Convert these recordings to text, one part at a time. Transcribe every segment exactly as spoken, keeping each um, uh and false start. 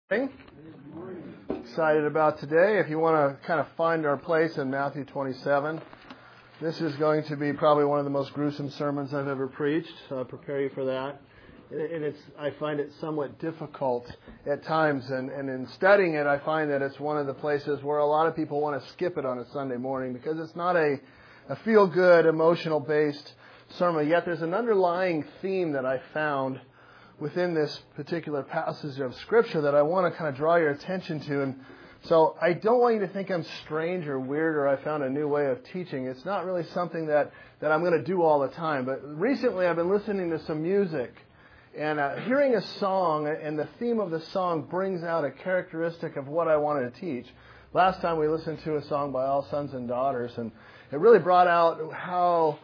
Excited about today. If you want to kind of find our place in Matthew twenty-seven, this is going to be probably one of the most gruesome sermons I've ever preached, so I'll prepare you for that. And it's, I find it somewhat difficult at times, and, and in studying it, I find that it's one of the places where a lot of people want to skip it on a Sunday morning because it's not a, a feel-good, emotional-based sermon. Yet there's an underlying theme that I found within this particular passage of Scripture that I want to kind of draw your attention to. And so I don't want you to think I'm strange or weird or I found a new way of teaching. It's not really something that, that I'm going to do all the time. But recently I've been listening to some music and uh, hearing a song, and the theme of the song brings out a characteristic of what I wanted to teach. Last time we listened to a song by All Sons and Daughters, and it really brought out how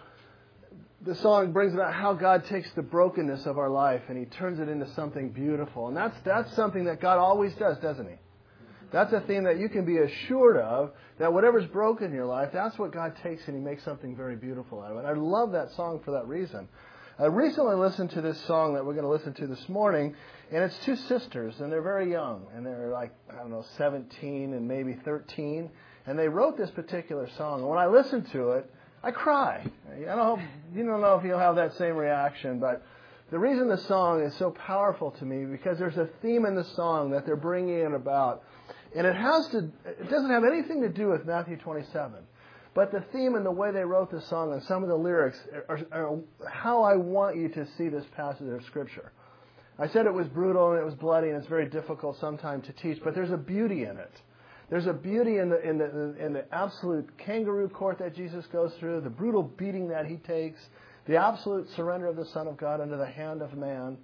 the song brings about how God takes the brokenness of our life and He turns it into something beautiful. And that's that's something that God always does, doesn't He? That's a theme that you can be assured of, that whatever's broken in your life, that's what God takes and He makes something very beautiful out of it. I love that song for that reason. I recently listened to this song that we're going to listen to this morning, and it's two sisters, and they're very young, and they're like, I don't know, seventeen and maybe thirteen, and they wrote this particular song. And when I listened to it, I cry. I don't, you don't know if you'll have that same reaction, but the reason the song is so powerful to me because there's a theme in the song that they're bringing in about, and it has to. It doesn't have anything to do with Matthew twenty-seven, but the theme and the way they wrote the song and some of the lyrics are, are how I want you to see this passage of Scripture. I said it was brutal and it was bloody and it's very difficult sometimes to teach, but there's a beauty in it. There's a beauty in the in the in the absolute kangaroo court that Jesus goes through, the brutal beating that He takes, the absolute surrender of the Son of God under the hand of man.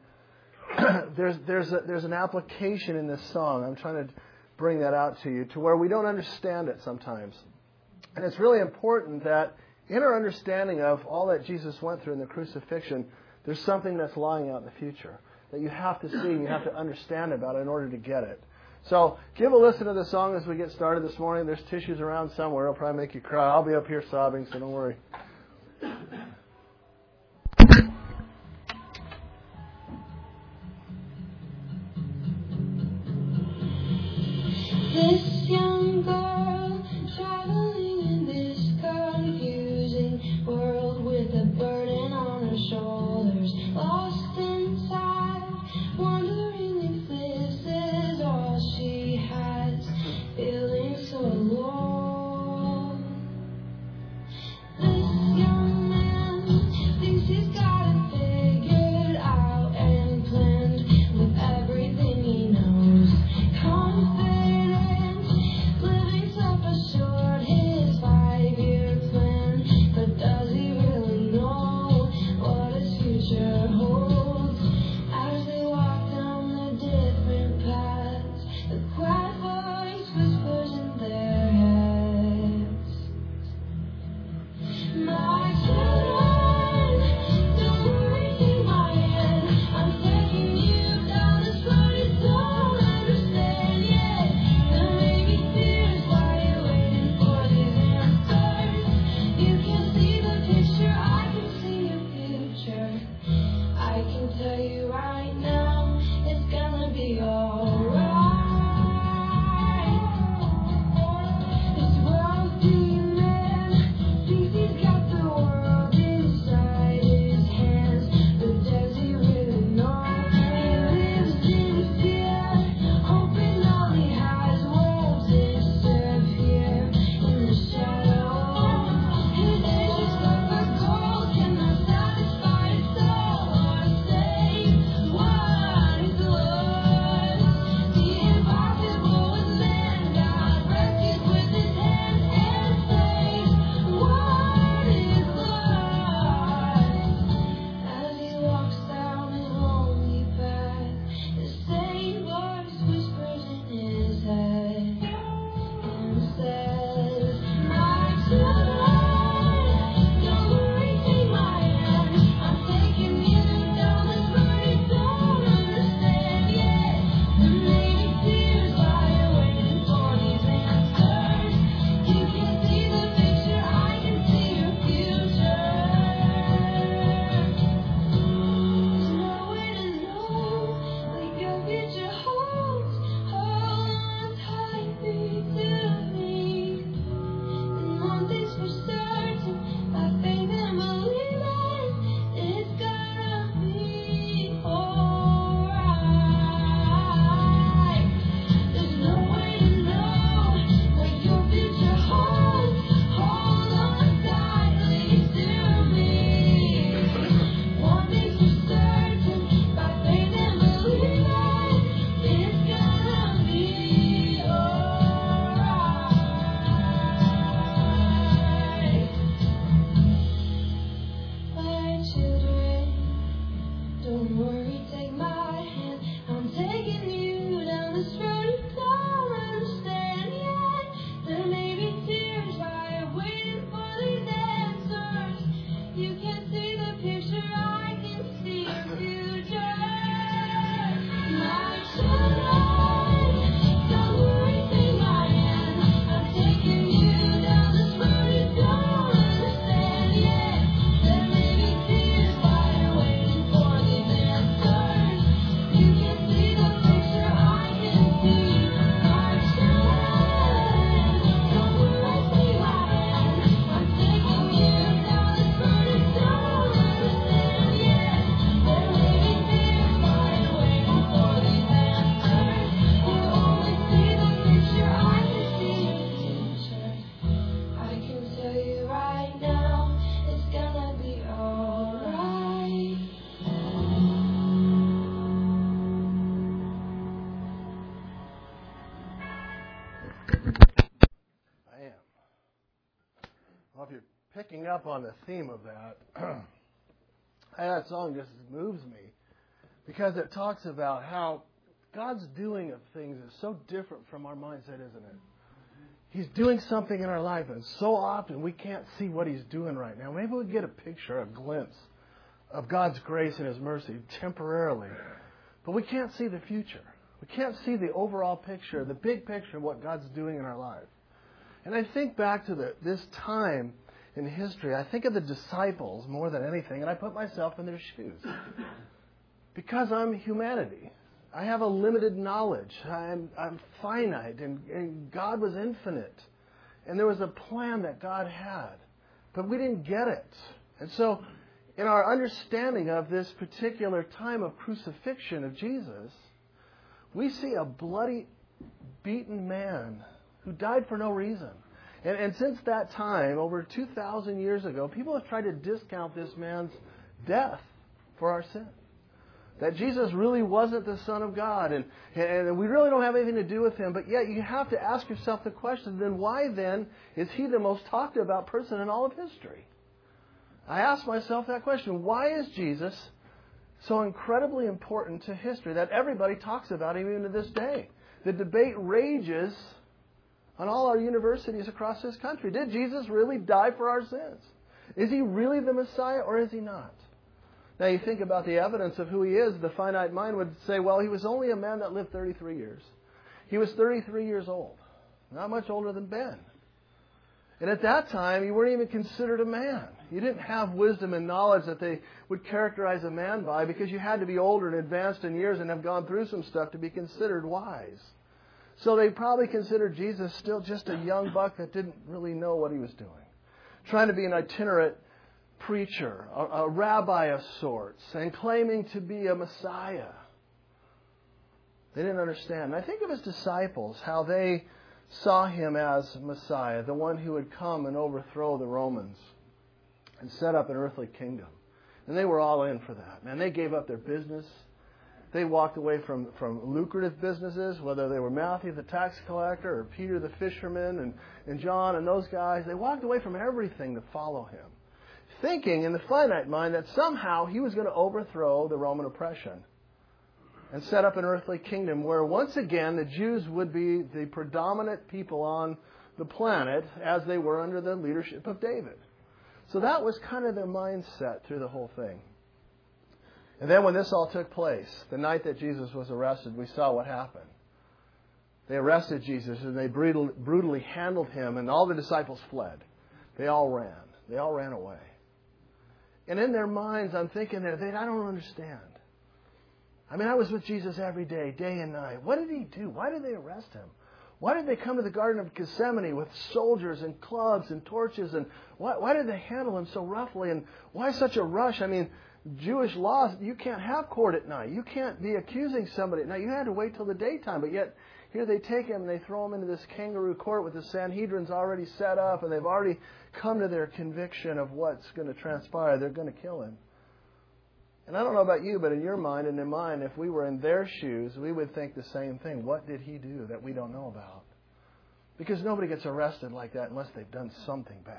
there's there's a, there's an application in this song. I'm trying to bring that out to you to where we don't understand it sometimes, and it's really important that in our understanding of all that Jesus went through in the crucifixion, there's something that's lying out in the future that you have to see and you have to understand about it in order to get it. So give a listen to the song as we get started this morning. There's tissues around somewhere. It'll probably make you cry. I'll be up here sobbing, so don't worry. This young girl traveling in this confusing world with a burden on her shoulders, lost inside, wondering if this is all she has, feeling so alone. This I am. Well, if you're picking up on the theme of that, that song just moves me because it talks about how God's doing of things is so different from our mindset, isn't it? He's doing something in our life, and so often we can't see what He's doing right now. Maybe we get a picture, a glimpse of God's grace and His mercy temporarily, but we can't see the future. We can't see the overall picture, the big picture of what God's doing in our life. And I think back to the, this time in history, I think of the disciples more than anything, and I put myself in their shoes. Because I'm humanity. I have a limited knowledge. I'm, I'm finite, and, and God was infinite. And there was a plan that God had, but we didn't get it. And so, in our understanding of this particular time of crucifixion of Jesus, we see a bloody, beaten man who died for no reason. And, and since that time, over two thousand years ago, people have tried to discount this man's death for our sin. That Jesus really wasn't the Son of God, and, and we really don't have anything to do with Him. But yet you have to ask yourself the question, then why then is He the most talked about person in all of history? I ask myself that question. Why is Jesus so incredibly important to history that everybody talks about Him even to this day? The debate rages on all our universities across this country. Did Jesus really die for our sins? Is He really the Messiah or is He not? Now you think about the evidence of who He is, the finite mind would say, well, He was only a man that lived thirty-three years. He was thirty-three years old. Not much older than Ben. And at that time, you weren't even considered a man. You didn't have wisdom and knowledge that they would characterize a man by because you had to be older and advanced in years and have gone through some stuff to be considered wise. So they probably considered Jesus still just a young buck that didn't really know what He was doing. Trying to be an itinerant preacher, a, a rabbi of sorts, and claiming to be a Messiah. They didn't understand. And I think of His disciples, how they saw Him as Messiah, the one who would come and overthrow the Romans and set up an earthly kingdom. And they were all in for that. Man, they gave up their business. They walked away from, from lucrative businesses, whether they were Matthew the tax collector or Peter the fisherman and, and John and those guys. They walked away from everything to follow Him, thinking in the finite mind that somehow He was going to overthrow the Roman oppression and set up an earthly kingdom where once again the Jews would be the predominant people on the planet as they were under the leadership of David. So that was kind of their mindset through the whole thing. And then when this all took place, the night that Jesus was arrested, we saw what happened. They arrested Jesus and they brutally handled Him, and all the disciples fled. They all ran. They all ran away. And in their minds, I'm thinking that they, I don't understand. I mean, I was with Jesus every day, day and night. What did He do? Why did they arrest Him? Why did they come to the Garden of Gethsemane with soldiers and clubs and torches? And why, why did they handle Him so roughly? And why such a rush? I mean, Jewish laws, you can't have court at night. You can't be accusing somebody at night. You had to wait till the daytime. But yet, here they take Him and they throw Him into this kangaroo court with the Sanhedrin's already set up, and they've already come to their conviction of what's going to transpire. They're going to kill Him. And I don't know about you, but in your mind and in mine, if we were in their shoes, we would think the same thing. What did He do that we don't know about? Because nobody gets arrested like that unless they've done something bad.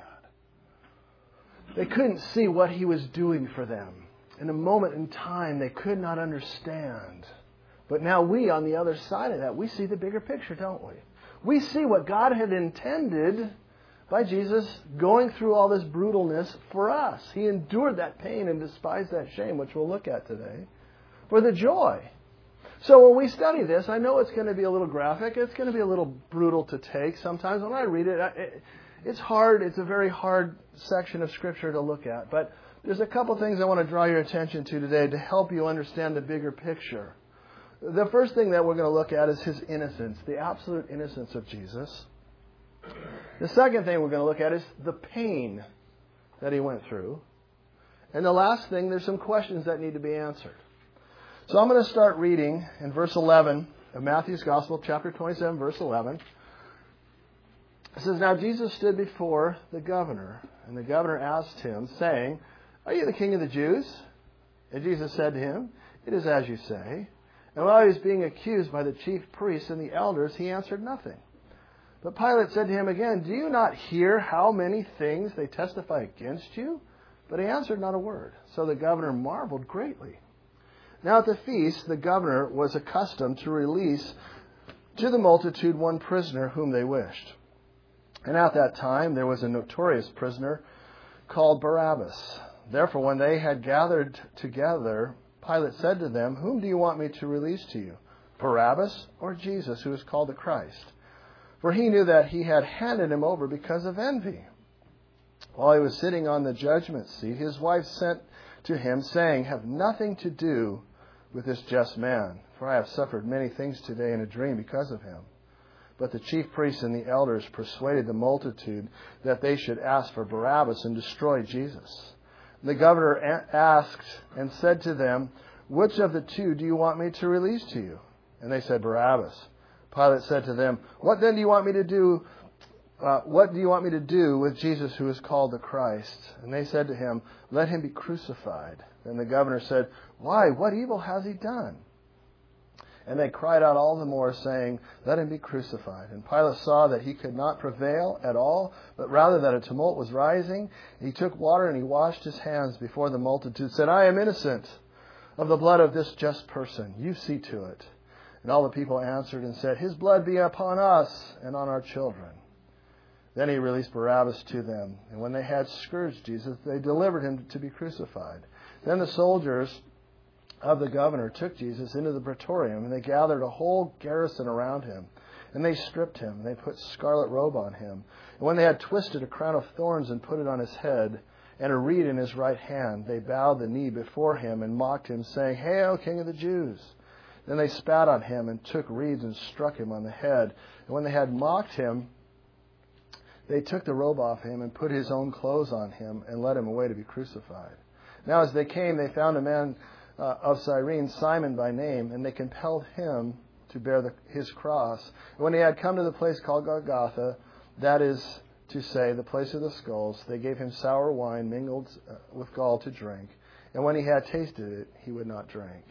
They couldn't see what He was doing for them. In a moment in time, they could not understand. But now we, on the other side of that, we see the bigger picture, don't we? We see what God had intended by Jesus going through all this brutalness for us. He endured that pain and despised that shame, which we'll look at today, for the joy. So when we study this, I know it's going to be a little graphic. It's going to be a little brutal to take sometimes. When I read it, it's hard. It's a very hard section of Scripture to look at. But there's a couple things I want to draw your attention to today to help you understand the bigger picture. The first thing that we're going to look at is His innocence, the absolute innocence of Jesus. The second thing we're going to look at is the pain that He went through. And the last thing, there's some questions that need to be answered. So I'm going to start reading in verse eleven of Matthew's Gospel, chapter twenty-seven, verse eleven. It says, "Now Jesus stood before the governor, and the governor asked Him, saying, 'Are you the King of the Jews?' And Jesus said to him, 'It is as you say.' And while He was being accused by the chief priests and the elders, He answered nothing. But Pilate said to him again, "Do you not hear how many things they testify against you?" But he answered not a word. So the governor marveled greatly. Now at the feast, the governor was accustomed to release to the multitude one prisoner whom they wished. And at that time there was a notorious prisoner called Barabbas. Therefore, when they had gathered together, Pilate said to them, "Whom do you want me to release to you, Barabbas or Jesus, who is called the Christ?" For he knew that he had handed him over because of envy. While he was sitting on the judgment seat, his wife sent to him, saying, "Have nothing to do with this just man, for I have suffered many things today in a dream because of him." But the chief priests and the elders persuaded the multitude that they should ask for Barabbas and destroy Jesus. The governor asked and said to them, "Which of the two do you want me to release to you?" And they said, "Barabbas." Pilate said to them, "What then do you want me to do? Uh, what do you want me to do with Jesus, who is called the Christ?" And they said to him, "Let him be crucified." Then the governor said, "Why? What evil has he done?" And they cried out all the more, saying, "Let him be crucified." And Pilate saw that he could not prevail at all, but rather that a tumult was rising. He took water and he washed his hands before the multitude, said, "I am innocent of the blood of this just person. You see to it." And all the people answered and said, "His blood be upon us and on our children." Then he released Barabbas to them. And when they had scourged Jesus, they delivered him to be crucified. Then the soldiers of the governor took Jesus into the praetorium, and they gathered a whole garrison around him. And they stripped him, and they put scarlet robe on him. And when they had twisted a crown of thorns and put it on his head, and a reed in his right hand, they bowed the knee before him and mocked him, saying, "Hail, King of the Jews!" Then they spat on him and took reeds and struck him on the head. And when they had mocked him, they took the robe off him and put his own clothes on him and led him away to be crucified. Now as they came, they found a man uh, of Cyrene, Simon by name, and they compelled him to bear the, his cross. And when they had come to the place called Golgotha, that is to say, the place of the skulls, they gave him sour wine mingled uh, with gall to drink. And when he had tasted it, he would not drink.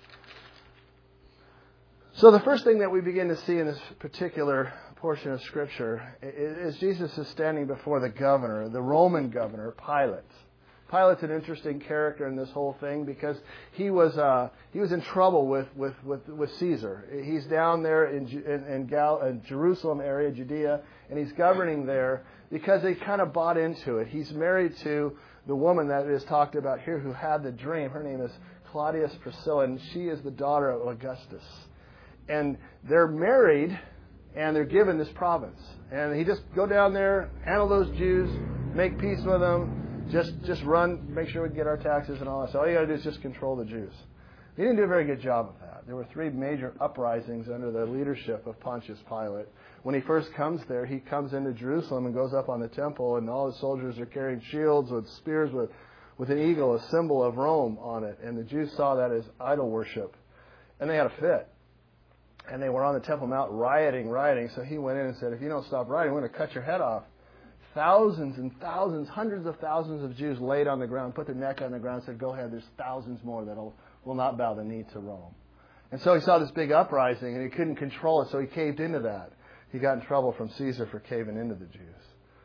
So the first thing that we begin to see in this particular portion of Scripture is Jesus is standing before the governor, the Roman governor, Pilate. Pilate's an interesting character in this whole thing because he was uh, he was in trouble with with, with, with Caesar. He's down there in in, in, Gal- in Jerusalem area, Judea, and he's governing there because they kind of bought into it. He's married to the woman that is talked about here who had the dream. Her name is Claudius Priscilla, and she is the daughter of Augustus. And they're married, and they're given this province. And he just go down there, handle those Jews, make peace with them, just just run, make sure we get our taxes and all that. So all you got to do is just control the Jews. He didn't do a very good job of that. There were three major uprisings under the leadership of Pontius Pilate. When he first comes there, he comes into Jerusalem and goes up on the temple, and all his soldiers are carrying shields with spears with, with an eagle, a symbol of Rome on it. And the Jews saw that as idol worship. And they had a fit. And they were on the Temple Mount rioting, rioting. So he went in and said, "If you don't stop rioting, we're going to cut your head off." Thousands and thousands, hundreds of thousands of Jews laid on the ground, put their neck on the ground, and said, "Go ahead, there's thousands more that will not bow the knee to Rome." And so he saw this big uprising, and he couldn't control it, so he caved into that. He got in trouble from Caesar for caving into the Jews.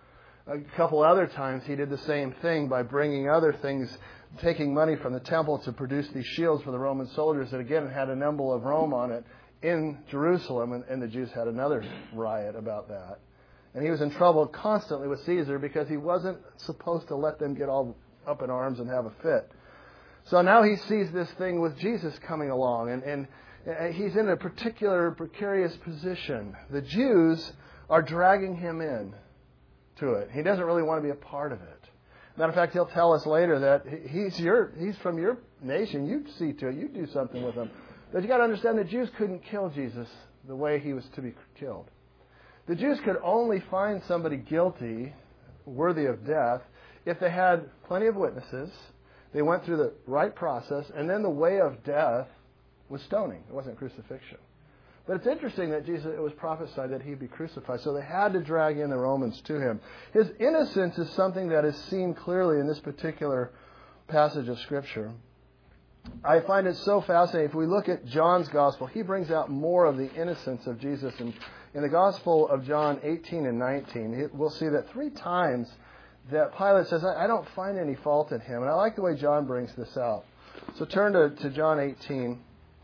A couple other times he did the same thing by bringing other things, taking money from the temple to produce these shields for the Roman soldiers that, again, had an emblem of Rome on it, in Jerusalem, and, and the Jews had another riot about that. And he was in trouble constantly with Caesar because he wasn't supposed to let them get all up in arms and have a fit. So now he sees this thing with Jesus coming along, and, and he's in a particular precarious position. The Jews are dragging him in to it. He doesn't really want to be a part of it. Matter of fact, he'll tell us later that he's your he's from your nation. You see to it. You do something with him. But you got to understand the Jews couldn't kill Jesus the way he was to be killed. The Jews could only find somebody guilty, worthy of death, if they had plenty of witnesses, they went through the right process, and then the way of death was stoning. It wasn't crucifixion. But it's interesting that Jesus, it was prophesied that he'd be crucified, so they had to drag in the Romans to him. His innocence is something that is seen clearly in this particular passage of Scripture. I find it so fascinating. If we look at John's gospel, he brings out more of the innocence of Jesus. And in the Gospel of John eighteen and nineteen, we'll see that three times that Pilate says, I don't find any fault in him. And I like the way John brings this out. So turn to, to John eighteen.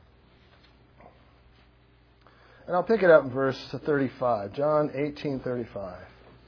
And I'll pick it up in verse thirty-five. John eighteen thirty-five.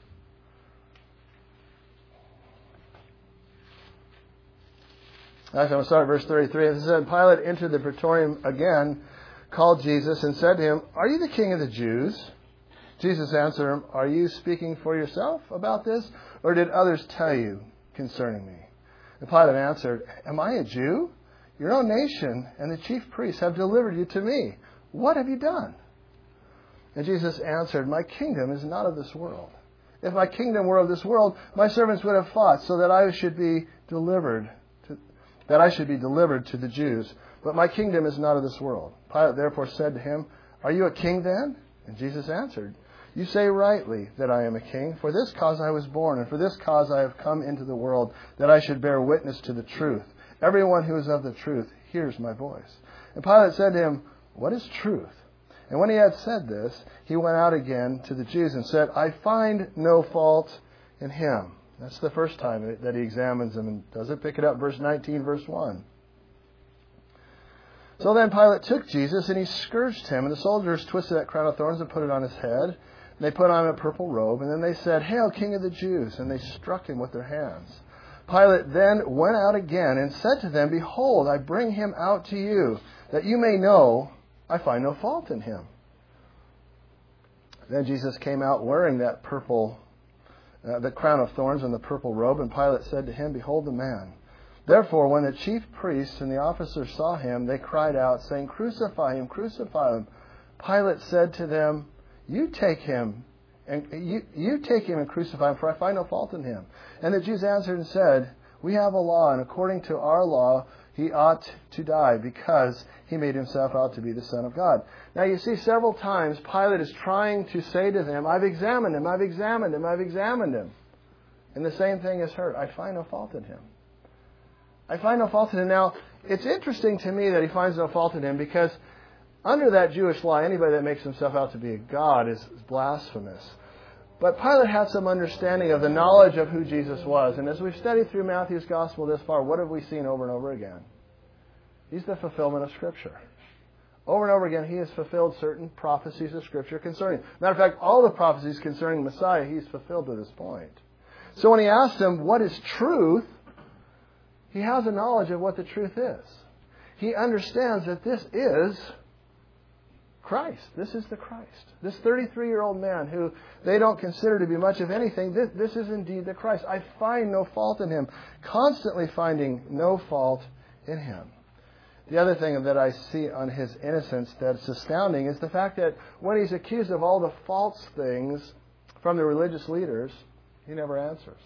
Actually, I'm going to start at verse thirty-three. It says, Pilate entered the praetorium again, called Jesus, and said to him, Are you the king of the Jews? Jesus answered him, Are you speaking for yourself about this, or did others tell you concerning me? And Pilate answered, Am I a Jew? Your own nation and the chief priests have delivered you to me. What have you done? And Jesus answered, My kingdom is not of this world. If my kingdom were of this world, my servants would have fought so that I should be delivered that I should be delivered to the Jews. But my kingdom is not of this world. Pilate therefore said to him, Are you a king then? And Jesus answered, You say rightly that I am a king. For this cause I was born, and for this cause I have come into the world, that I should bear witness to the truth. Everyone who is of the truth hears my voice. And Pilate said to him, What is truth? And when he had said this, he went out again to the Jews and said, I find no fault in him. That's the first time that he examines them and does it. Pick it up, verse nineteen, verse one. So then Pilate took Jesus and he scourged him, and the soldiers twisted that crown of thorns and put it on his head. And they put on him a purple robe, and then they said, Hail, King of the Jews! And they struck him with their hands. Pilate then went out again and said to them, Behold, I bring him out to you, that you may know I find no fault in him. Then Jesus came out wearing that purple Uh, the crown of thorns and the purple robe, and Pilate said to him, Behold the man. Therefore, when the chief priests and the officers saw him, they cried out, saying, Crucify him, crucify him. Pilate said to them, You take him, and you, you take him and crucify him, for I find no fault in him. And the Jews answered and said, We have a law, and according to our law, he ought to die, because he made himself out to be the Son of God. Now you see, several times Pilate is trying to say to them, I've examined him, I've examined him, I've examined him. And the same thing is heard. I find no fault in him. I find no fault in him. Now, it's interesting to me that he finds no fault in him, because under that Jewish law, anybody that makes himself out to be a god is blasphemous. But Pilate had some understanding of the knowledge of who Jesus was. And as we've studied through Matthew's Gospel this far, what have we seen over and over again? He's the fulfillment of Scripture. Over and over again, he has fulfilled certain prophecies of Scripture concerning him. Matter of fact, all the prophecies concerning Messiah, he's fulfilled to this point. So when he asks him, what is truth? He has a knowledge of what the truth is. He understands that this is Christ. This is the Christ. This thirty-three-year-old man who they don't consider to be much of anything, this, this is indeed the Christ. I find no fault in him. Constantly finding no fault in him. The other thing that I see on his innocence that's astounding is the fact that when he's accused of all the false things from the religious leaders, he never answers.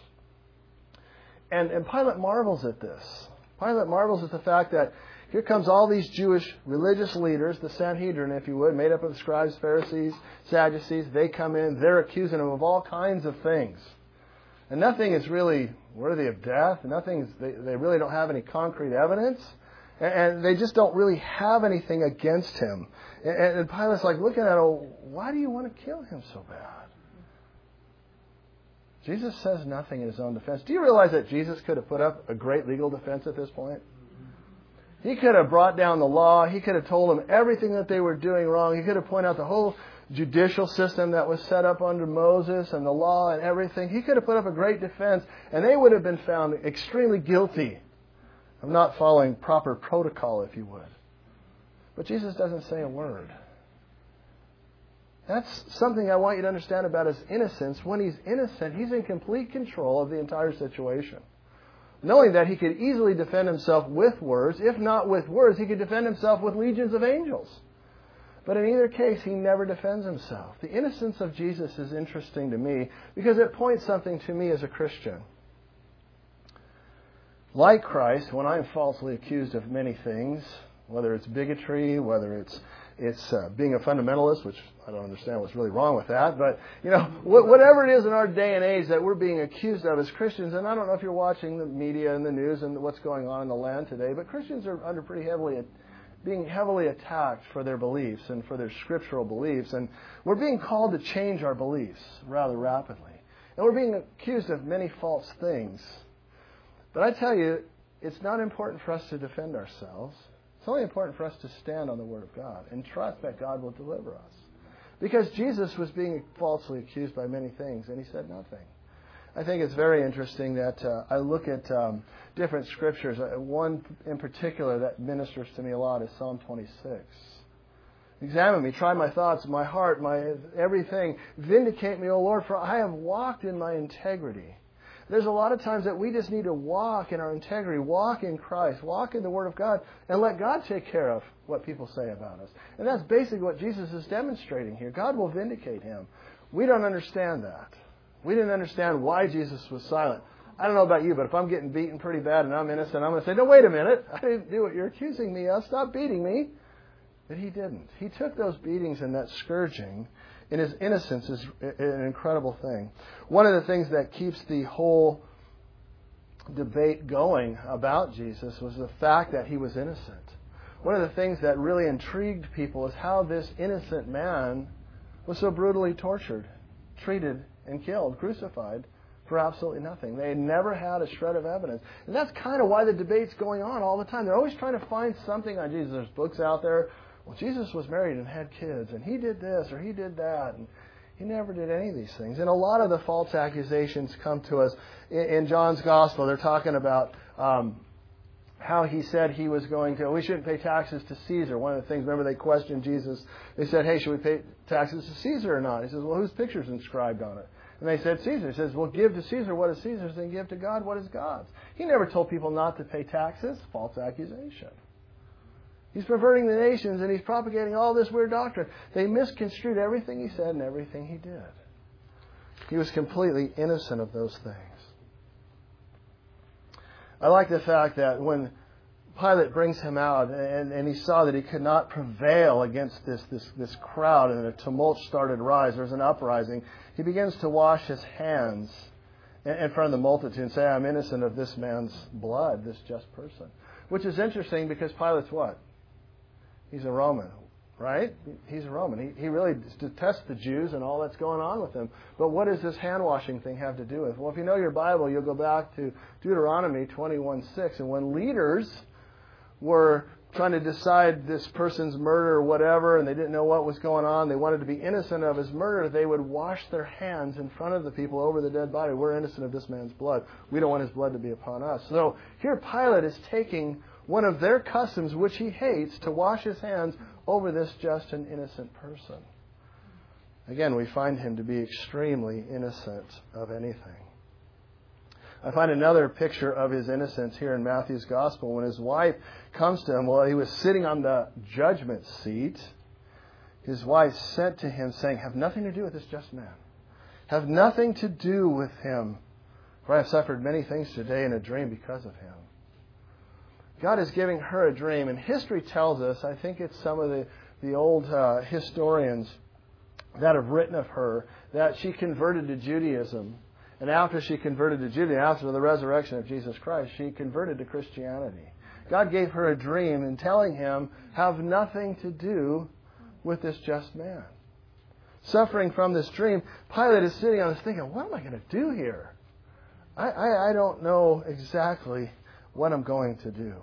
And, and Pilate marvels at this. Pilate marvels at the fact that here comes all these Jewish religious leaders, the Sanhedrin, if you would, made up of scribes, Pharisees, Sadducees. They come in, they're accusing him of all kinds of things. And nothing is really worthy of death. Nothing is, they, they really don't have any concrete evidence. And, and they just don't really have anything against him. And, and Pilate's like looking at him, why do you want to kill him so bad? Jesus says nothing in his own defense. Do you realize that Jesus could have put up a great legal defense at this point? He could have brought down the law. He could have told them everything that they were doing wrong. He could have pointed out the whole judicial system that was set up under Moses and the law and everything. He could have put up a great defense, and they would have been found extremely guilty of not following proper protocol, if you would. But Jesus doesn't say a word. That's something I want you to understand about his innocence. When he's innocent, he's in complete control of the entire situation. Knowing that he could easily defend himself with words. If not with words, he could defend himself with legions of angels. But in either case, he never defends himself. The innocence of Jesus is interesting to me because it points something to me as a Christian. Like Christ, when I'm falsely accused of many things, whether it's bigotry, whether it's it's uh, being a fundamentalist, which I don't understand what's really wrong with that. But, you know, wh- whatever it is in our day and age that we're being accused of as Christians, and I don't know if you're watching the media and the news and what's going on in the land today, but Christians are under pretty heavily, being heavily attacked for their beliefs and for their scriptural beliefs. And we're being called to change our beliefs rather rapidly. And we're being accused of many false things. But I tell you, it's not important for us to defend ourselves. It's only important for us to stand on the Word of God and trust that God will deliver us. Because Jesus was being falsely accused by many things, and he said nothing. I think it's very interesting that uh, I look at um, different scriptures. Uh, one in particular that ministers to me a lot is Psalm twenty-six. Examine me, try my thoughts, my heart, my everything. Vindicate me, O Lord, for I have walked in my integrity. There's a lot of times that we just need to walk in our integrity, walk in Christ, walk in the Word of God, and let God take care of what people say about us. And that's basically what Jesus is demonstrating here. God will vindicate him. We don't understand that. We didn't understand why Jesus was silent. I don't know about you, but if I'm getting beaten pretty bad and I'm innocent, I'm going to say, no, wait a minute. I didn't do what you're accusing me of. Stop beating me. But he didn't. He took those beatings and that scourging. And his innocence is an incredible thing. One of the things that keeps the whole debate going about Jesus was the fact that he was innocent. One of the things that really intrigued people is how this innocent man was so brutally tortured, treated, and killed, crucified for absolutely nothing. They had never had a shred of evidence. And that's kind of why the debate's going on all the time. They're always trying to find something on Jesus. There's books out there. Well, Jesus was married and had kids, and he did this or he did that, and he never did any of these things. And a lot of the false accusations come to us. In, in John's Gospel, they're talking about um, how he said he was going to, we shouldn't pay taxes to Caesar. One of the things, remember they questioned Jesus. They said, hey, should we pay taxes to Caesar or not? He says, well, whose picture's inscribed on it? And they said, Caesar. He says, well, give to Caesar what is Caesar's and give to God what is God's. He never told people not to pay taxes. False accusation. He's perverting the nations and he's propagating all this weird doctrine. They misconstrued everything he said and everything he did. He was completely innocent of those things. I like the fact that when Pilate brings him out and, and he saw that he could not prevail against this, this, this crowd and a tumult started to rise, there was an uprising, he begins to wash his hands in front of the multitude and say, I'm innocent of this man's blood, this just person. Which is interesting because Pilate's what? He's a Roman, right? He's a Roman. He, he really detests the Jews and all that's going on with them. But what does this hand-washing thing have to do with? Well, if you know your Bible, you'll go back to Deuteronomy twenty-one six. And when leaders were trying to decide this person's murder or whatever, and they didn't know what was going on, they wanted to be innocent of his murder, they would wash their hands in front of the people over the dead body. We're innocent of this man's blood. We don't want his blood to be upon us. So here Pilate is taking one of their customs, which he hates, to wash his hands over this just and innocent person. Again, we find him to be extremely innocent of anything. I find another picture of his innocence here in Matthew's Gospel. When his wife comes to him, well, he was sitting on the judgment seat. His wife sent to him saying, have nothing to do with this just man. Have nothing to do with him. For I have suffered many things today in a dream because of him. God is giving her a dream. And history tells us, I think it's some of the, the old uh, historians that have written of her, that she converted to Judaism. And after she converted to Judaism, after the resurrection of Jesus Christ, she converted to Christianity. God gave her a dream and telling him, have nothing to do with this just man. Suffering from this dream, Pilate is sitting on this thinking, what am I going to do here? I, I, I don't know exactly what I'm going to do.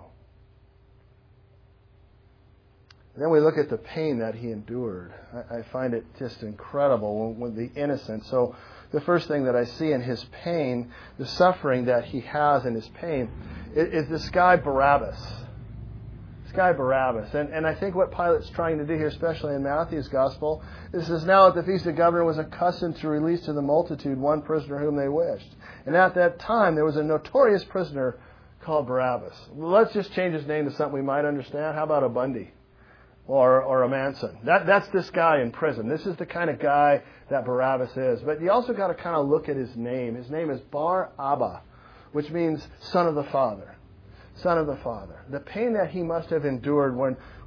Then we look at the pain that he endured. I, I find it just incredible when, when the innocent. So the first thing that I see in his pain, the suffering that he has in his pain, is, is this guy Barabbas. This guy Barabbas. And, and I think what Pilate's trying to do here, especially in Matthew's Gospel, is says, now at the feast the governor was accustomed to release to the multitude one prisoner whom they wished. And at that time there was a notorious prisoner called Barabbas. Let's just change his name to something we might understand. How about a Bundy? Or, or a Manson. That, that's this guy in prison. This is the kind of guy that Barabbas is. But you also got to kind of look at his name. His name is Bar Abba, which means son of the Father. Son of the Father. The pain that he must have endured when,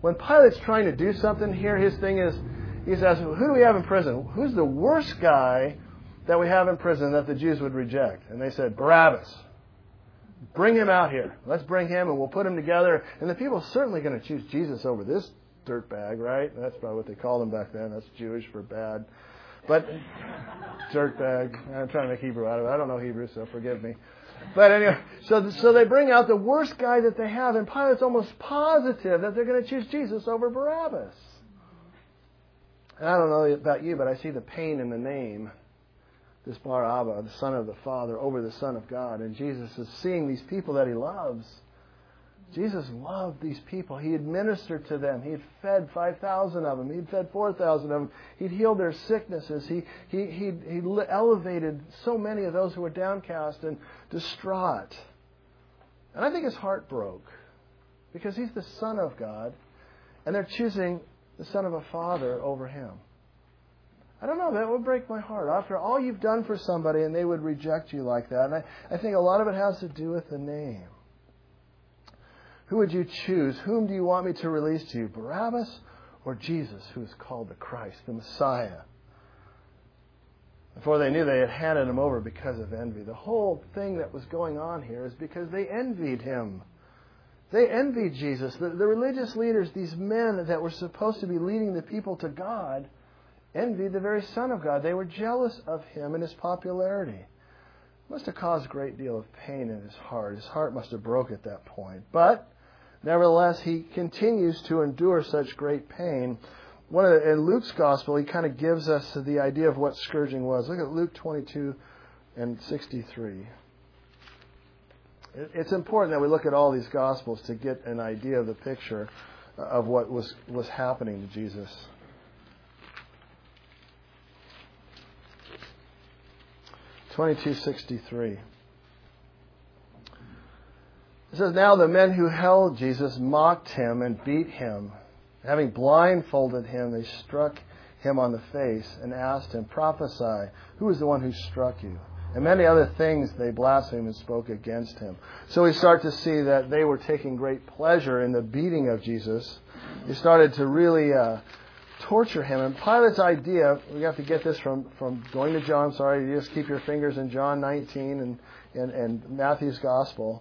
when Pilate's trying to do something here, his thing is, he says, who do we have in prison? Who's the worst guy that we have in prison that the Jews would reject? And they said, Barabbas. Bring him out here. Let's bring him and we'll put him together. And the people are certainly going to choose Jesus over this dirtbag, right? That's probably what they called him back then. That's Jewish for bad. But dirtbag. I'm trying to make Hebrew out of it. I don't know Hebrew, so forgive me. But anyway, so so they bring out the worst guy that they have, and Pilate's almost positive that they're going to choose Jesus over Barabbas. And I don't know about you, but I see the pain in the name. This Bar Abba, the Son of the Father, over the Son of God. And Jesus is seeing these people that He loves. Jesus loved these people. He had ministered to them. He had fed five thousand of them. He had fed four thousand of them. He'd healed their sicknesses. He, he, he, he elevated so many of those who were downcast and distraught. And I think His heart broke because He's the Son of God and they're choosing the Son of a Father over Him. I don't know, that would break my heart. After all you've done for somebody and they would reject you like that. And I, I think a lot of it has to do with the name. Who would you choose? Whom do you want me to release to you? Barabbas or Jesus, who is called the Christ, the Messiah? Before they knew, they had handed Him over because of envy. The whole thing that was going on here is because they envied Him. They envied Jesus. The, the religious leaders, these men that were supposed to be leading the people to God, envied the very Son of God. They were jealous of Him and His popularity. It must have caused a great deal of pain in His heart. His heart must have broke at that point. But nevertheless, He continues to endure such great pain. One of the, in Luke's Gospel, he kind of gives us the idea of what scourging was. Look at Luke twenty-two and sixty-three. It's important that we look at all these Gospels to get an idea of the picture of what was, was happening to Jesus. twenty-two sixty-three. It says, now the men who held Jesus mocked Him and beat Him. Having blindfolded Him, they struck Him on the face and asked Him, prophesy, who is the one who struck you? And many other things they blasphemed and spoke against Him. So we start to see that they were taking great pleasure in the beating of Jesus. They started to really uh, torture Him. And Pilate's idea, we have to get this from, from going to John, sorry, you just keep your fingers in John nineteen and, and, and Matthew's Gospel.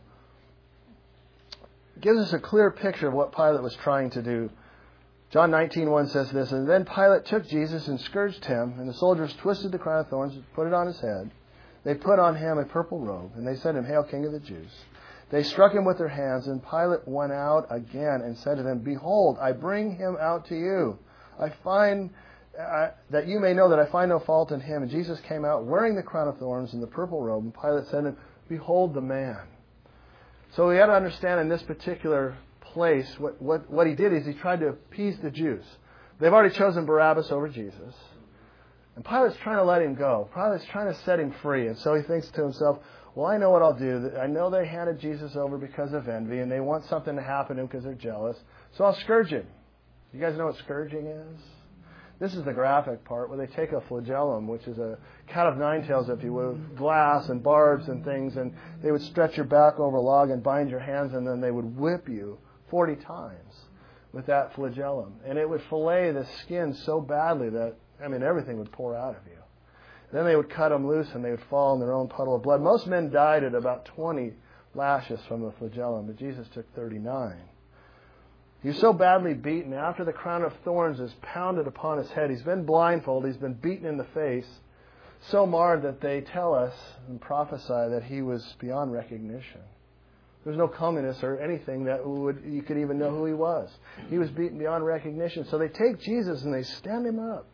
It gives us a clear picture of what Pilate was trying to do. John nineteen one says this, and then Pilate took Jesus and scourged Him, and the soldiers twisted the crown of thorns and put it on His head. They put on Him a purple robe, and they said to Him, Hail, King of the Jews. They struck Him with their hands, and Pilate went out again and said to them, Behold, I bring Him out to you. I find uh, that you may know that I find no fault in Him. And Jesus came out wearing the crown of thorns and the purple robe, and Pilate said to Him, Behold the man. So we got to understand in this particular place, what, what, what He did is He tried to appease the Jews. They've already chosen Barabbas over Jesus. And Pilate's trying to let Him go. Pilate's trying to set Him free. And so he thinks to himself, well, I know what I'll do. I know they handed Jesus over because of envy, and they want something to happen to Him because they're jealous. So I'll scourge Him. You guys know what scourging is? This is the graphic part where they take a flagellum, which is a cat of nine tails, if you will, with glass and barbs and things, and they would stretch your back over a log and bind your hands, and then they would whip you forty times with that flagellum. And it would fillet the skin so badly that, I mean, everything would pour out of you. Then they would cut them loose and they would fall in their own puddle of blood. Most men died at about twenty lashes from the flagellum, but Jesus took thirty-nine. He was so badly beaten, after the crown of thorns is pounded upon His head, He's been blindfolded, He's been beaten in the face, so marred that they tell us and prophesy that He was beyond recognition. There was no comeliness or anything that would you could even know who He was. He was beaten beyond recognition. So they take Jesus and they stand Him up.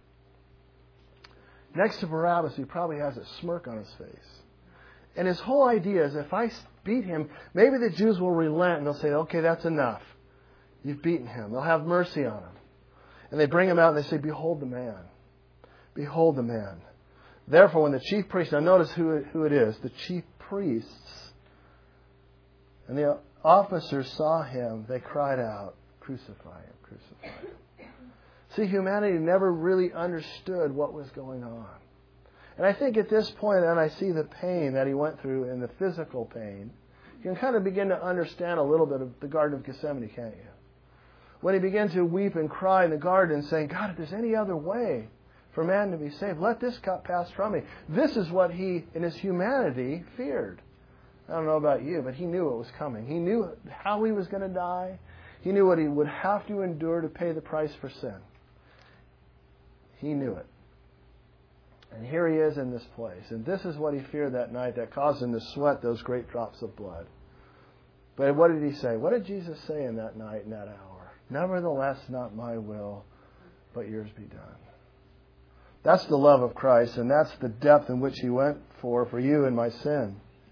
Next to Barabbas, He probably has a smirk on His face. And his whole idea is, if I beat Him, maybe the Jews will relent and they'll say, okay, that's enough. You've beaten Him. They'll have mercy on Him. And they bring Him out and they say, behold the man. Behold the man. Therefore, when the chief priests, now notice who it, who it is, the chief priests and the officers saw Him, they cried out, crucify Him, crucify Him. See, humanity never really understood what was going on. And I think at this point, and I see the pain that He went through and the physical pain, you can kind of begin to understand a little bit of the Garden of Gethsemane, can't you? when he began to weep and cry in the garden, saying, God, if there's any other way for man to be saved, let this cup pass from me. This is what he, in his humanity, feared. I don't know about you, but he knew it was coming. He knew how he was going to die. He knew what he would have to endure to pay the price for sin. He knew it. And here he is in this place. And this is what he feared that night that caused him to sweat those great drops of blood. But what did he say? What did Jesus say in that night, in that hour? Nevertheless, not my will, but yours be done. That's the love of Christ, and that's the depth in which he went for, for you and my sin.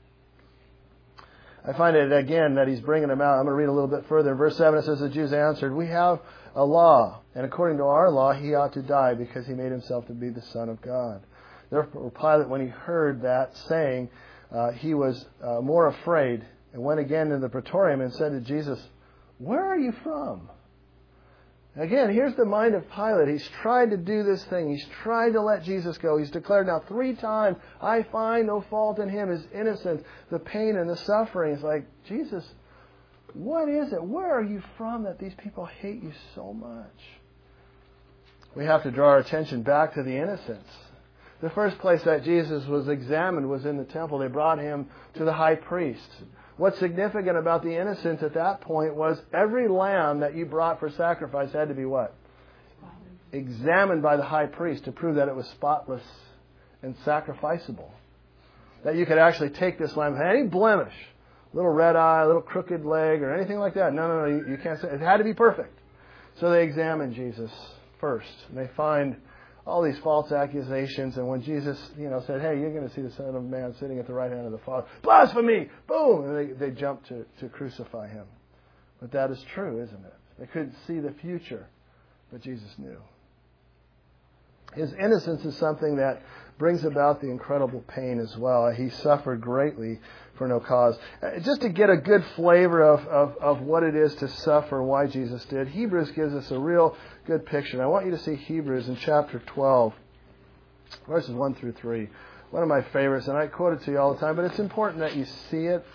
I find it, again, that he's bringing them out. I'm going to read a little bit further. In verse seven, it says, the Jews answered, we have a law, and according to our law, he ought to die because he made himself to be the Son of God. Therefore, Pilate, when he heard that saying, uh, he was uh, more afraid and went again to the praetorium and said to Jesus, where are you from? Again, here's the mind of Pilate. He's tried to do this thing. He's tried to let Jesus go. He's declared now three times, I find no fault in him, his innocence, the pain and the suffering. It's like, Jesus, what is it? Where are you from that these people hate you so much? We have to draw our attention back to the innocence. The first place that Jesus was examined was in the temple. They brought him to the high priest. What's significant about the innocence at that point was every lamb that you brought for sacrifice had to be what? Examined by the high priest to prove that it was spotless and sacrificable. That you could actually take this lamb, any blemish, little red eye, little crooked leg, or anything like that. No, no, no, you, you can't say. It had to be perfect. So they examined Jesus first. And they find all these false accusations, and when Jesus, you know, said, hey, you're going to see the Son of Man sitting at the right hand of the Father, blasphemy, boom, and they, they jumped to, to crucify him. But that is true, isn't it? They couldn't see the future, but Jesus knew. His innocence is something that brings about the incredible pain as well. He suffered greatly for no cause. Just to get a good flavor of, of, of what it is to suffer, why Jesus did, Hebrews gives us a real good picture. And I want you to see Hebrews in chapter twelve, verses one through three. One of my favorites, and I quote it to you all the time, but it's important that you see it.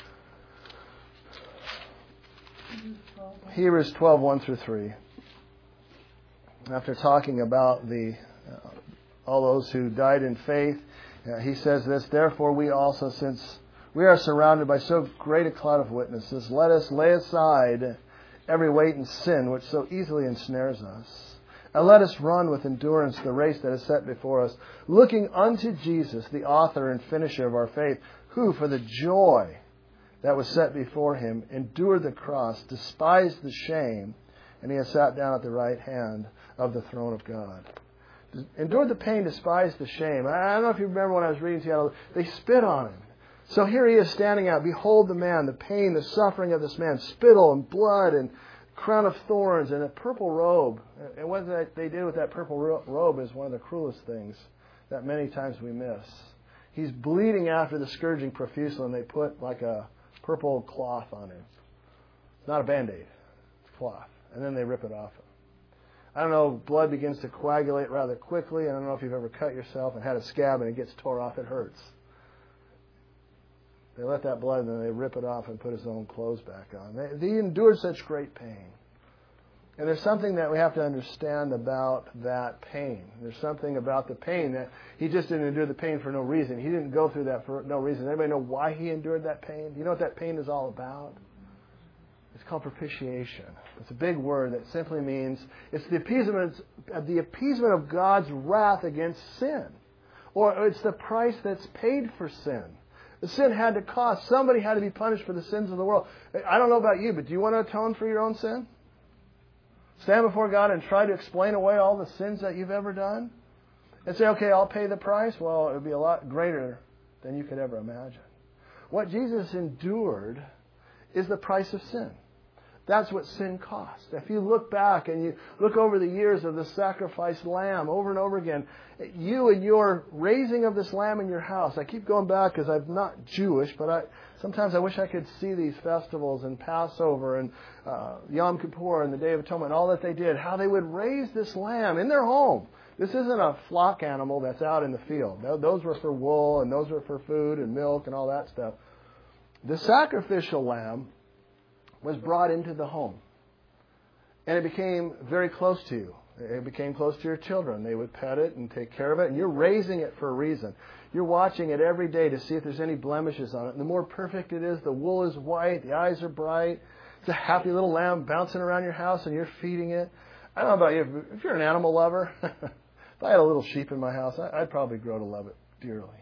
Hebrews twelve, one through three. After talking about the uh, all those who died in faith, uh, he says this, therefore we also, since we are surrounded by so great a cloud of witnesses, let us lay aside every weight and sin which so easily ensnares us. And let us run with endurance the race that is set before us, looking unto Jesus, the author and finisher of our faith, who for the joy that was set before him endured the cross, despised the shame, and he has sat down at the right hand of the throne of God. Endured the pain, despised the shame. I don't know if you remember when I was reading to you, they spit on him. So here he is standing out. Behold the man, the pain, the suffering of this man, spittle and blood and crown of thorns and a purple robe. And what they did with that purple robe is one of the cruelest things that many times we miss. He's bleeding after the scourging profusely, and they put like a purple cloth on him. It's not a Band-Aid. It's cloth. And then they rip it off him. I don't know, blood begins to coagulate rather quickly. I don't know if you've ever cut yourself and had a scab and it gets tore off. It hurts. They let that blood and then they rip it off and put his own clothes back on. They, they endured such great pain. And there's something that we have to understand about that pain. There's something about the pain that he just didn't endure the pain for no reason. He didn't go through that for no reason. Anybody know why he endured that pain? You know what that pain is all about? It's called propitiation. It's a big word that simply means it's the appeasement, the appeasement of God's wrath against sin. Or it's the price that's paid for sin. The sin had to cost. Somebody had to be punished for the sins of the world. I don't know about you, but do you want to atone for your own sin? Stand before God and try to explain away all the sins that you've ever done? And say, okay, I'll pay the price? Well, it would be a lot greater than you could ever imagine. What Jesus endured is the price of sin. That's what sin cost. If you look back and you look over the years of the sacrificed lamb over and over again, you and your raising of this lamb in your house, I keep going back because I'm not Jewish, but I sometimes I wish I could see these festivals and Passover and uh, Yom Kippur and the Day of Atonement, all that they did, how they would raise this lamb in their home. This isn't a flock animal that's out in the field. Those were for wool and those were for food and milk and all that stuff. The sacrificial lamb was brought into the home. And it became very close to you. It became close to your children. They would pet it and take care of it. And you're raising it for a reason. You're watching it every day to see if there's any blemishes on it. And the more perfect it is, the wool is white, the eyes are bright. It's a happy little lamb bouncing around your house and you're feeding it. I don't know about you. If you're an animal lover, if I had a little sheep in my house, I'd probably grow to love it dearly.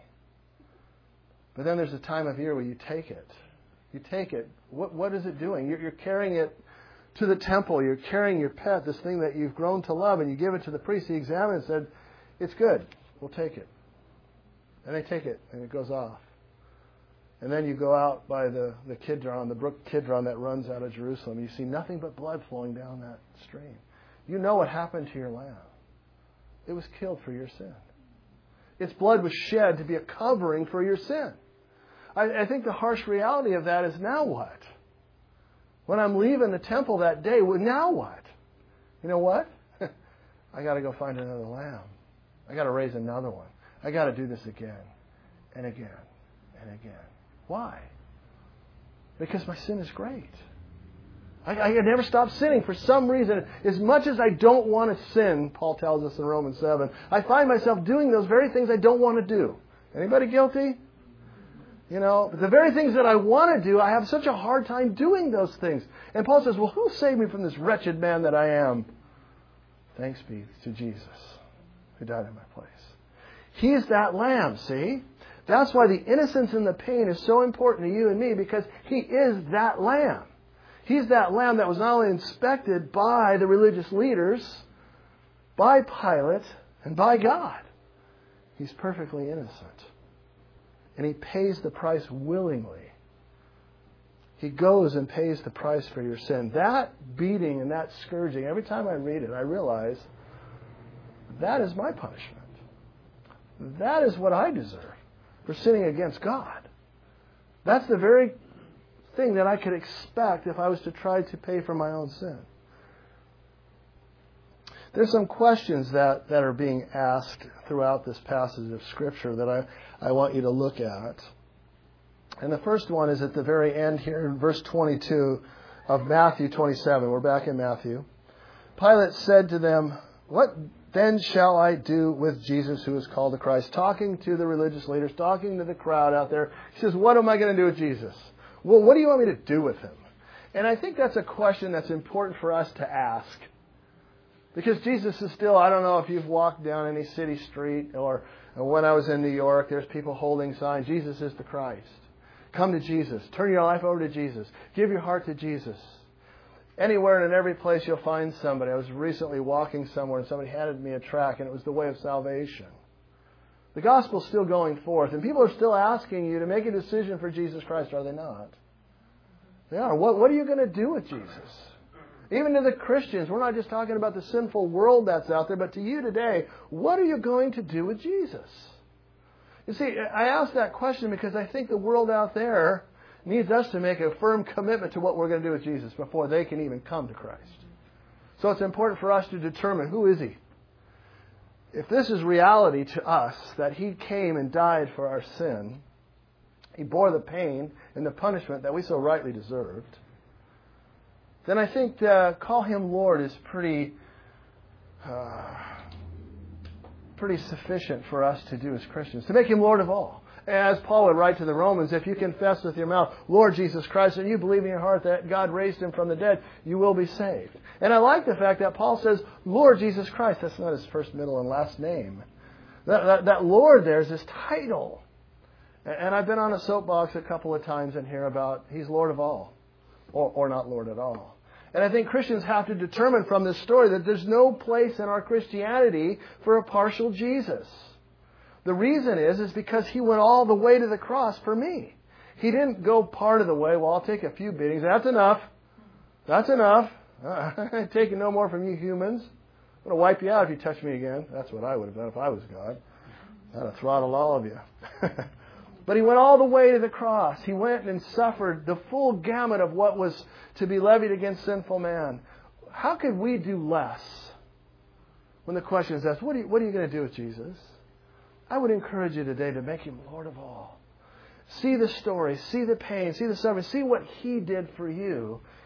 But then there's a time of year where you take it. You take it. What, what is it doing? You're, you're carrying it to the temple. You're carrying your pet, this thing that you've grown to love, and you give it to the priest. He examined it and said, it's good. We'll take it. And they take it, and it goes off. And then you go out by the, the Kidron, the brook Kidron that runs out of Jerusalem. You see nothing but blood flowing down that stream. You know what happened to your lamb. It was killed for your sin. Its blood was shed to be a covering for your sin. I, I think the harsh reality of that is, now what? When I'm leaving the temple that day, well, now what? You know what? I got to go find another lamb. I got to raise another one. I got to do this again and again and again. Why? Because my sin is great. I, I can never stop sinning for some reason. As much as I don't want to sin, Paul tells us in Romans seven, I find myself doing those very things I don't want to do. Anybody guilty? You know, the very things that I want to do, I have such a hard time doing those things. And Paul says, well, who saved me from this wretched man that I am? Thanks be to Jesus, who died in my place. He's that lamb, see? That's why the innocence and the pain is so important to you and me, because He is that lamb. He's that lamb that was not only inspected by the religious leaders, by Pilate, and by God. He's perfectly innocent. And He pays the price willingly. He goes and pays the price for your sin. That beating and that scourging, every time I read it, I realize that is my punishment. That is what I deserve for sinning against God. That's the very thing that I could expect if I was to try to pay for my own sin. There's some questions that, that are being asked throughout this passage of Scripture that I, I want you to look at. And the first one is at the very end here in verse twenty-two of Matthew twenty-seven. We're back in Matthew. Pilate said to them, "What then shall I do with Jesus who is called the Christ?" Talking to the religious leaders, talking to the crowd out there. He says, what am I going to do with Jesus? Well, what do you want me to do with Him? And I think that's a question that's important for us to ask. Because Jesus is still, I don't know if you've walked down any city street, or when I was in New York, there's people holding signs, Jesus is the Christ. Come to Jesus. Turn your life over to Jesus. Give your heart to Jesus. Anywhere and in every place you'll find somebody. I was recently walking somewhere and somebody handed me a tract and it was the way of salvation. The gospel's still going forth and people are still asking you to make a decision for Jesus Christ, are they not? They are. What, what are you going to do with Jesus? Even to the Christians, we're not just talking about the sinful world that's out there, but to you today, what are you going to do with Jesus? You see, I ask that question because I think the world out there needs us to make a firm commitment to what we're going to do with Jesus before they can even come to Christ. So it's important for us to determine, who is He? If this is reality to us, that He came and died for our sin, He bore the pain and the punishment that we so rightly deserved, then I think to call Him Lord is pretty, uh, pretty sufficient for us to do as Christians. To make Him Lord of all. As Paul would write to the Romans, if you confess with your mouth, Lord Jesus Christ, and you believe in your heart that God raised Him from the dead, you will be saved. And I like the fact that Paul says, Lord Jesus Christ. That's not his first, middle, and last name. That, that, that Lord there is His title. And I've been on a soapbox a couple of times in here about He's Lord of all. Or, or not Lord at all. And I think Christians have to determine from this story that there's no place in our Christianity for a partial Jesus. The reason is, is because He went all the way to the cross for me. He didn't go part of the way. Well, I'll take a few beatings. That's enough. That's enough. I'm taking no more from you humans. I'm going to wipe you out if you touch me again. That's what I would have done if I was God. I'd have throttled all of you. But He went all the way to the cross. He went and suffered the full gamut of what was to be levied against sinful man. How could we do less? When the question is asked, what are you, what are you going to do with Jesus? I would encourage you today to make Him Lord of all. See the story, see the pain, see the suffering, see what He did for you,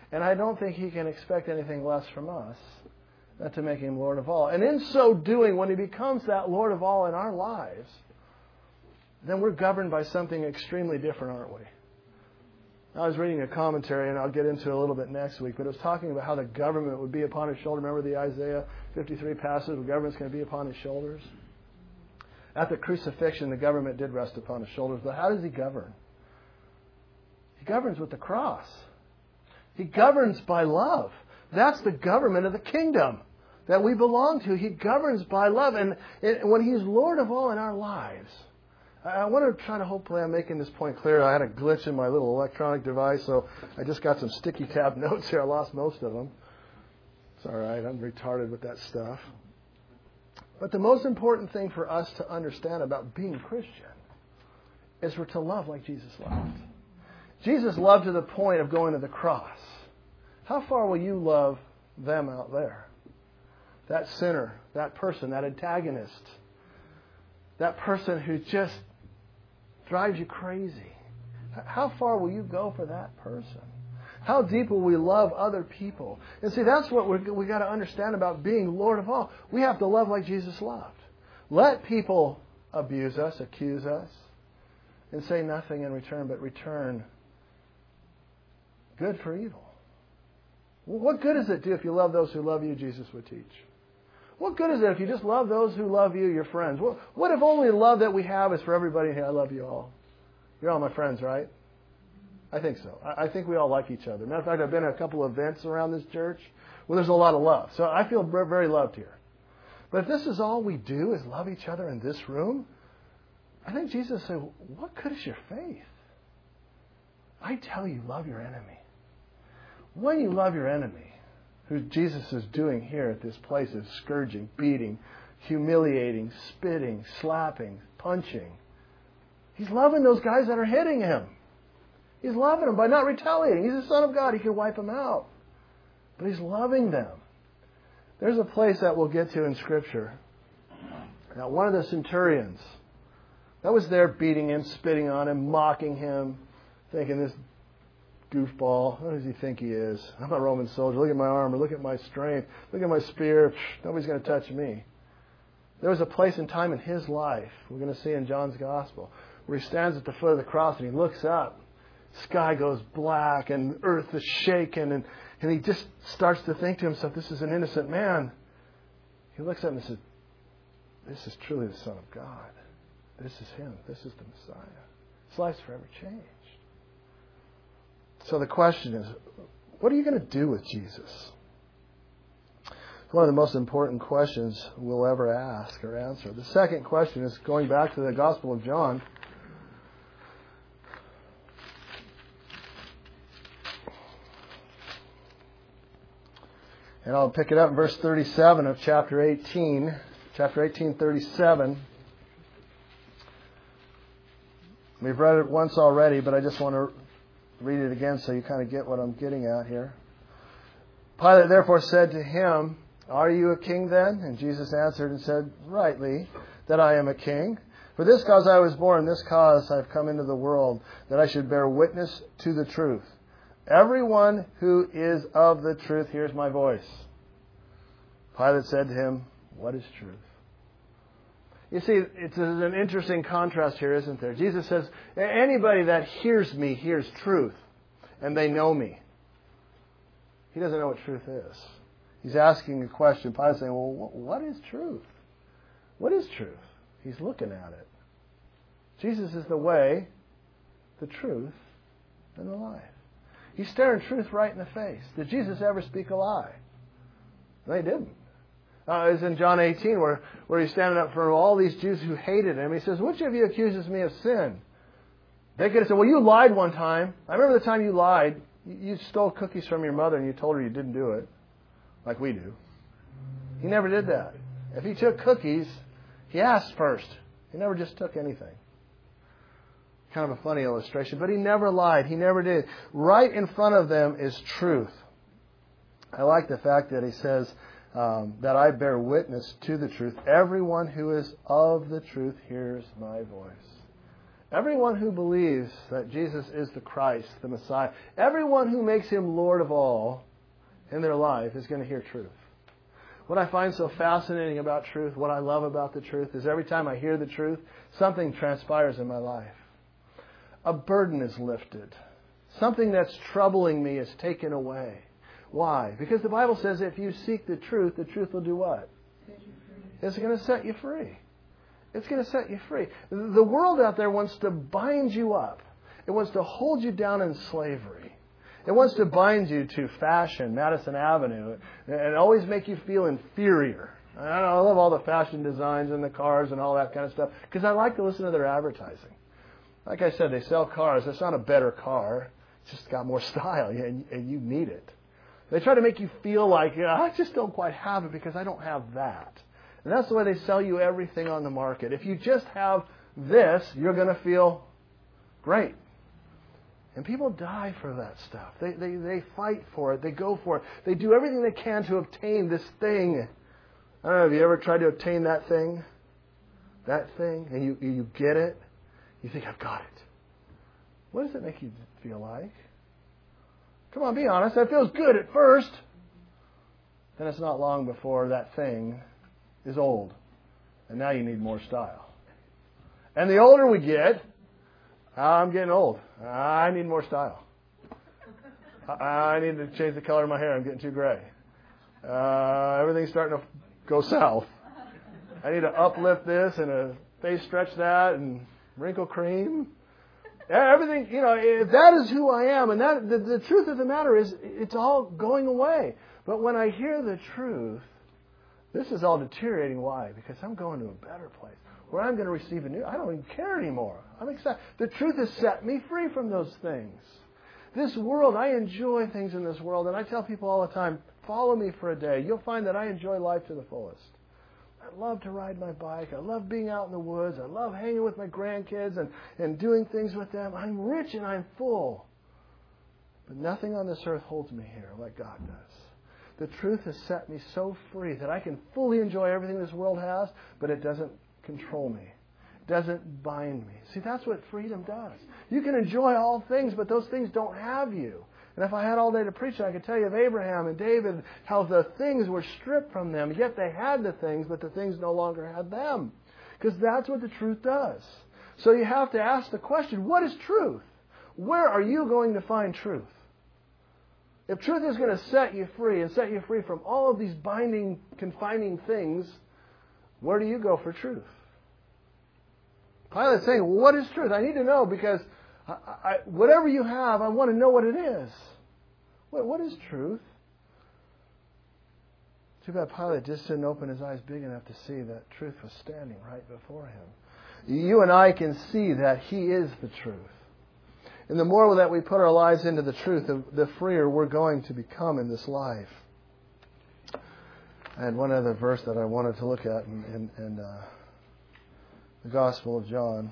And I don't think He can expect anything less from us than to make Him Lord of all. And in so doing, when He becomes that Lord of all in our lives, then we're governed by something extremely different, aren't we? I was reading a commentary, and I'll get into it a little bit next week, but it was talking about how the government would be upon His shoulder. Remember the Isaiah fifty-three passage, the government's going to be upon His shoulders? At the crucifixion, the government did rest upon His shoulders, but how does He govern? He governs with the cross. He governs by love. That's the government of the kingdom that we belong to. He governs by love, and when He's Lord of all in our lives, I want to try to, hopefully I'm making this point clear. I had a glitch in my little electronic device, so I just got some sticky tab notes here. I lost most of them. It's all right. I'm retarded with that stuff. But the most important thing for us to understand about being Christian is we're to love like Jesus loved. Jesus loved to the point of going to the cross. How far will you love them out there? That sinner, that person, that antagonist, that person who just drives you crazy. How far will you go for that person? How deep will we love other people? And see, that's what we're, we got to understand about being Lord of all. We have to love like Jesus loved. Let people abuse us, accuse us, and say nothing in return, but return good for evil. What good does it do if you love those who love you, Jesus would teach? What good is it if you just love those who love you, your friends? What, what if only love that we have is for everybody? Hey, I love you all. You're all my friends, right? I think so. I, I think we all like each other. Matter of fact, I've been at a couple of events around this church where there's a lot of love. So I feel very loved here. But if this is all we do is love each other in this room, I think Jesus said, what good is your faith? I tell you, love your enemy. When you love your enemy, who Jesus is doing here at this place is scourging, beating, humiliating, spitting, slapping, punching. He's loving those guys that are hitting him. He's loving them by not retaliating. He's the Son of God. He can wipe them out. But He's loving them. There's a place that we'll get to in Scripture. Now, one of the centurions that was there beating him, spitting on him, mocking him, thinking this goofball, who does he think he is? I'm a Roman soldier. Look at my armor. Look at my strength. Look at my spear. Nobody's going to touch me. There was a place and time in his life, we're going to see in John's Gospel, where he stands at the foot of the cross and he looks up. Sky goes black and earth is shaken, and, and he just starts to think to himself, this is an innocent man. He looks up and says, this is truly the Son of God. This is Him. This is the Messiah. His life's forever changed. So the question is, what are you going to do with Jesus? It's one of the most important questions we'll ever ask or answer. The second question is going back to the Gospel of John. And I'll pick it up in verse thirty-seven of chapter eighteen. Chapter eighteen, thirty-seven. We've read it once already, but I just want to read it again so you kind of get what I'm getting at here. Pilate therefore said to him, are you a king then? And Jesus answered and said, rightly, that I am a king. For this cause I was born, this cause I have come into the world, that I should bear witness to the truth. Everyone who is of the truth hears my voice. Pilate said to him, what is truth? You see, it's an interesting contrast here, isn't there? Jesus says, anybody that hears me hears truth, and they know me. He doesn't know what truth is. He's asking a question. Pilate's saying, well, what is truth? What is truth? He's looking at it. Jesus is the way, the truth, and the life. He's staring truth right in the face. Did Jesus ever speak a lie? No, He didn't. Uh, it's in John eighteen where, where he's standing up for all these Jews who hated him. He says, which of you accuses me of sin? They could have said, well, you lied one time. I remember the time you lied. You stole cookies from your mother and you told her you didn't do it, like we do. He never did that. If he took cookies, he asked first. He never just took anything. Kind of a funny illustration, but he never lied. He never did. Right in front of them is truth. I like the fact that he says, Um, that I bear witness to the truth. Everyone who is of the truth hears my voice. Everyone who believes that Jesus is the Christ, the Messiah, everyone who makes Him Lord of all in their life is going to hear truth. What I find so fascinating about truth, what I love about the truth, is every time I hear the truth, something transpires in my life. A burden is lifted. Something that's troubling me is taken away. Why? Because the Bible says if you seek the truth, the truth will do what? It's going to set you free. It's going to set you free. The world out there wants to bind you up. It wants to hold you down in slavery. It wants to bind you to fashion, Madison Avenue, and always make you feel inferior. I, don't know, I love all the fashion designs and the cars and all that kind of stuff because I like to listen to their advertising. Like I said, they sell cars. It's not a better car. It's just got more style, and you need it. They try to make you feel like, yeah, I just don't quite have it because I don't have that. And that's the way they sell you everything on the market. If you just have this, you're going to feel great. And people die for that stuff. They, they, they fight for it. They go for it. They do everything they can to obtain this thing. I don't know, have you ever tried to obtain that thing? That thing? And you, you get it? You think, I've got it. What does it make you feel like? Come on, be honest. That feels good at first. Then it's not long before that thing is old. And now you need more style. And the older we get, I'm getting old. I need more style. I need to change the color of my hair. I'm getting too gray. Uh, everything's starting to go south. I need to uplift this and a face stretch that and wrinkle cream. Everything, you know, if that is who I am, and that the, the truth of the matter is, it's all going away. But when I hear the truth, this is all deteriorating. Why? Because I'm going to a better place where I'm going to receive a new. I don't even care anymore. I'm excited. The truth has set me free from those things. This world, I enjoy things in this world, and I tell people all the time, follow me for a day. You'll find that I enjoy life to the fullest. I love to ride my bike. I love being out in the woods. I love hanging with my grandkids and, and doing things with them. I'm rich and I'm full. But nothing on this earth holds me here like God does. The truth has set me so free that I can fully enjoy everything this world has, but it doesn't control me. It doesn't bind me. See, that's what freedom does. You can enjoy all things, but those things don't have you. And if I had all day to preach, I could tell you of Abraham and David, how the things were stripped from them. Yet they had the things, but the things no longer had them. Because that's what the truth does. So you have to ask the question, what is truth? Where are you going to find truth? If truth is going to set you free and set you free from all of these binding, confining things, where do you go for truth? Pilate's saying, well, what is truth? I need to know because I, I, whatever you have, I want to know what it is. What, what is truth? Too bad Pilate just didn't open his eyes big enough to see that truth was standing right before him. You and I can see that He is the truth. And the more that we put our lives into the truth, the, the freer we're going to become in this life. I had one other verse that I wanted to look at in, in, in uh, the Gospel of John.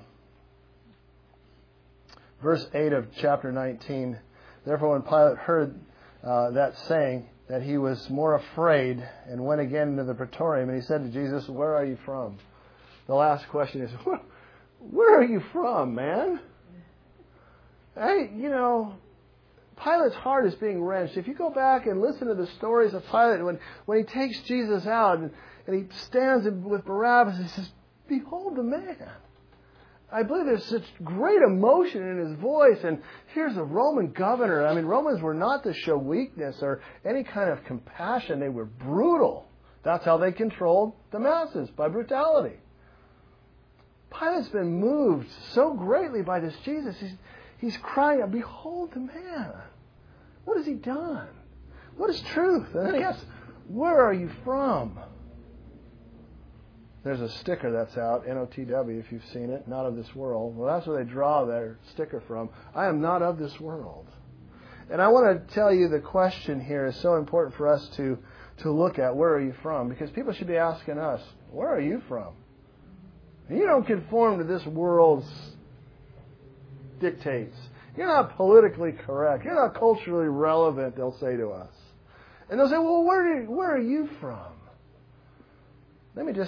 Verse eight of chapter nineteen. Therefore, when Pilate heard uh, that saying, that he was more afraid and went again into the praetorium, and he said to Jesus, where are you from? The last question is, where, where are you from, man? Hey, you know, Pilate's heart is being wrenched. If you go back and listen to the stories of Pilate, when, when he takes Jesus out and, and he stands with Barabbas, he says, behold the man. I believe there's such great emotion in his voice. And here's a Roman governor. I mean, Romans were not to show weakness or any kind of compassion. They were brutal. That's how they controlled the masses, by brutality. Pilate's been moved so greatly by this Jesus. He's, he's crying out, behold the man. What has he done? What is truth? And then he asks, where are you from? There's a sticker that's out, N O T W, if you've seen it, not of this world. Well, that's where they draw their sticker from. I am not of this world. And I want to tell you the question here is so important for us to, to look at, where are you from? Because people should be asking us, where are you from? You don't conform to this world's dictates. You're not politically correct. You're not culturally relevant, they'll say to us. And they'll say, well, where, do you, where are you from? Let me just